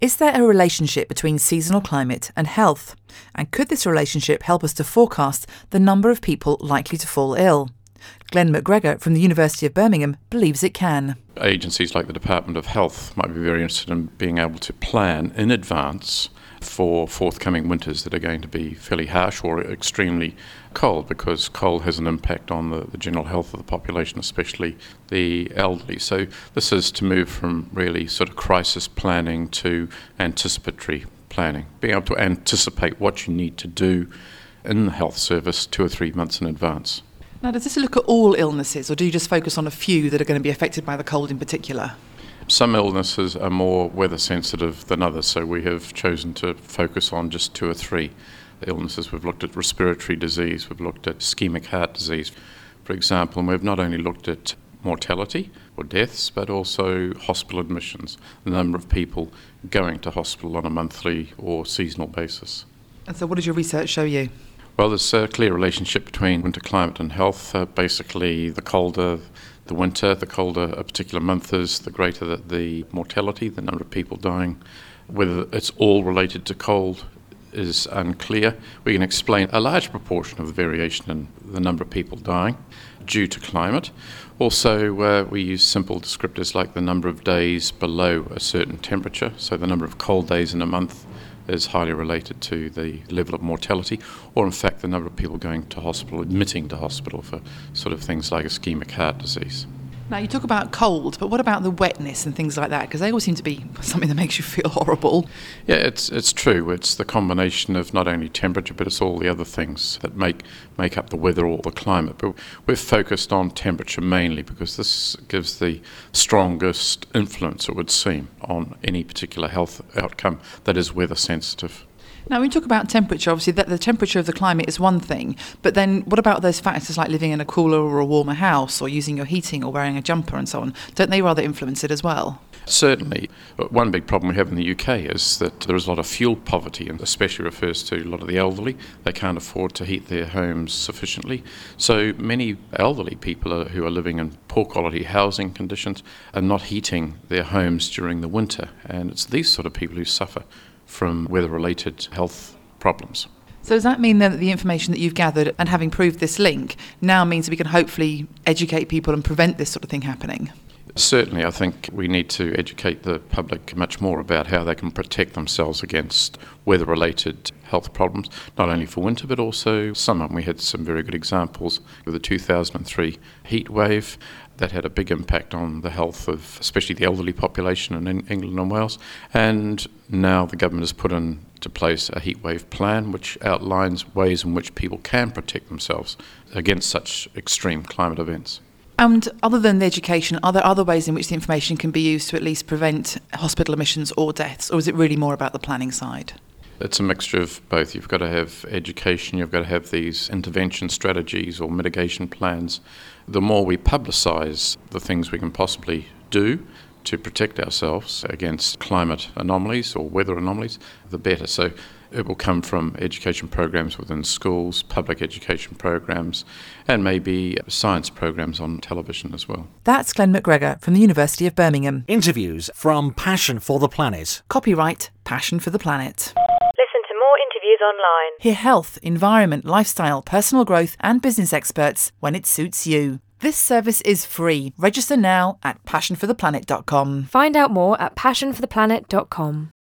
Is there a relationship between seasonal climate and health? And could this relationship help us to forecast the number of people likely to fall ill? Glenn McGregor from the University of Birmingham believes it can. Agencies like the Department of Health might be very interested in being able to plan in advance for forthcoming winters that are going to be fairly harsh or extremely cold, because cold has an impact on the general health of the population, especially the elderly. So this is to move from really sort of crisis planning to anticipatory planning, being able to anticipate what you need to do in the health service 2 or 3 months in advance. Now, does this look at all illnesses, or do you just focus on a few that are going to be affected by the cold in particular? Some illnesses are more weather sensitive than others, so we have chosen to focus on just 2 or 3 illnesses. We've looked at respiratory disease, we've looked at ischemic heart disease, for example, and we've not only looked at mortality or deaths, but also hospital admissions, the number of people going to hospital on a monthly or seasonal basis. And so what does your research show you? Well, there's a clear relationship between winter climate and health. Basically, the colder the winter, the colder a particular month is, the greater the mortality, the number of people dying. Whether it's all related to cold is unclear. We can explain a large proportion of the variation in the number of people dying due to climate. Also, we use simple descriptors like the number of days below a certain temperature, so the number of cold days in a month is highly related to the level of mortality, or in fact the number of people going to hospital, admitting to hospital for sort of things like ischemic heart disease. Now, you talk about cold, but what about the wetness and things like that? Because they all seem to be something that makes you feel horrible. Yeah, it's true. It's the combination of not only temperature, but it's all the other things that make up the weather or the climate. But we've focused on temperature mainly because this gives the strongest influence, it would seem, on any particular health outcome that is weather sensitive. Now, when we talk about temperature, obviously the temperature of the climate is one thing, but then what about those factors like living in a cooler or a warmer house, or using your heating or wearing a jumper and so on? Don't they rather influence it as well? Certainly. But one big problem we have in the UK is that there is a lot of fuel poverty, and especially refers to a lot of the elderly. They can't afford to heat their homes sufficiently. So many elderly people who are living in poor quality housing conditions are not heating their homes during the winter, and it's these sort of people who suffer from weather-related health problems. So does that mean then that the information that you've gathered and having proved this link now means that we can hopefully educate people and prevent this sort of thing happening? Certainly, I think we need to educate the public much more about how they can protect themselves against weather-related health problems, not only for winter but also summer. We had some very good examples with the 2003 heat wave. That had a big impact on the health of especially the elderly population in England and Wales. And now the government has put into place a heatwave plan which outlines ways in which people can protect themselves against such extreme climate events. And other than the education, are there other ways in which the information can be used to at least prevent hospital admissions or deaths, or is it really more about the planning side? It's a mixture of both. You've got to have education, you've got to have these intervention strategies or mitigation plans. The more we publicise the things we can possibly do to protect ourselves against climate anomalies or weather anomalies, the better. So it will come from education programs within schools, public education programs, and maybe science programs on television as well. That's Glenn McGregor from the University of Birmingham. Interviews from Passion for the Planet. Copyright Passion for the Planet. Listen to more interviews online. Hear health, environment, lifestyle, personal growth and business experts when it suits you. This service is free. Register now at passionfortheplanet.com. Find out more at passionfortheplanet.com.